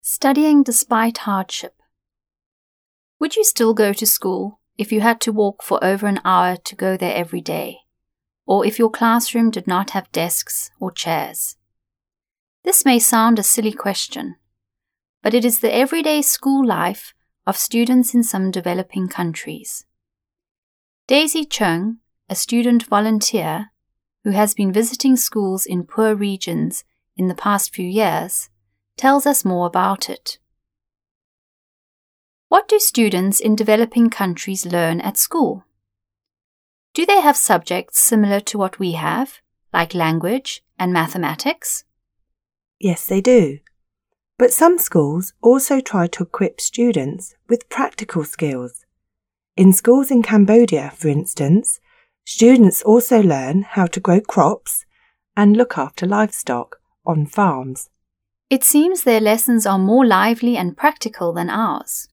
Studying despite hardship. Would you still go to school if you had to walk for over an hour to go there every day, or if your classroom did not have desks or chairs? This may sound a silly question, but it is the everyday school life of students in some developing countries. Daisy Chung, a student volunteer who has been visiting schools in poor regions in the past few years, tells us more about it. What do students in developing countries learn at school? Do they have subjects similar to what we have, like language and mathematics? Yes, they do. But some schools also try to equip students with practical skills. In schools in Cambodia, for instance, students also learn how to grow crops and look after livestock on farms. It seems their lessons are more lively and practical than ours.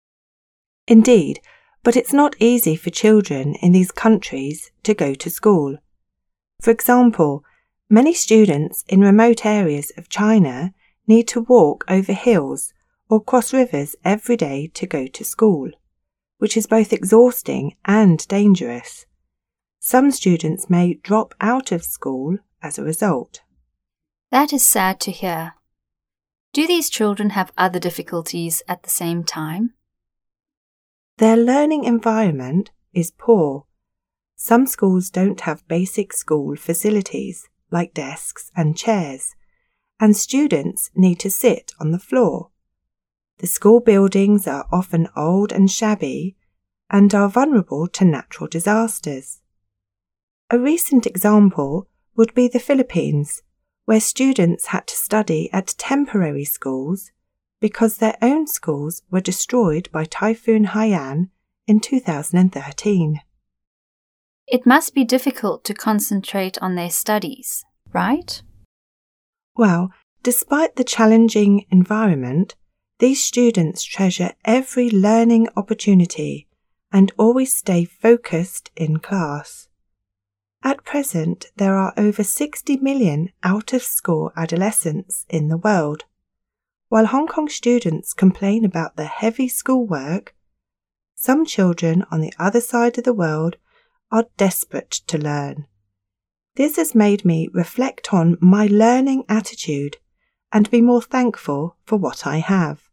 Indeed, but it's not easy for children in these countries to go to school. For example, many students in remote areas of China need to walk over hills or cross rivers every day to go to school, which is both exhausting and dangerous. Some students may drop out of school as a result. That is sad to hear. Do these children have other difficulties at the same time? Their learning environment is poor. Some schools don't have basic school facilities like desks and chairs, and students need to sit on the floor. The school buildings are often old and shabby and are vulnerable to natural disasters. A recent example would be the Philippines, where students had to study at temporary schools because their own schools were destroyed by Typhoon Haiyan in 2013. It must be difficult to concentrate on their studies, right? Well, despite the challenging environment, these students treasure every learning opportunity and always stay focused in class. At present, there are over 60 million out-of-school adolescents in the world. While Hong Kong students complain about the heavy schoolwork, some children on the other side of the world are desperate to learn. This has made me reflect on my learning attitude and be more thankful for what I have.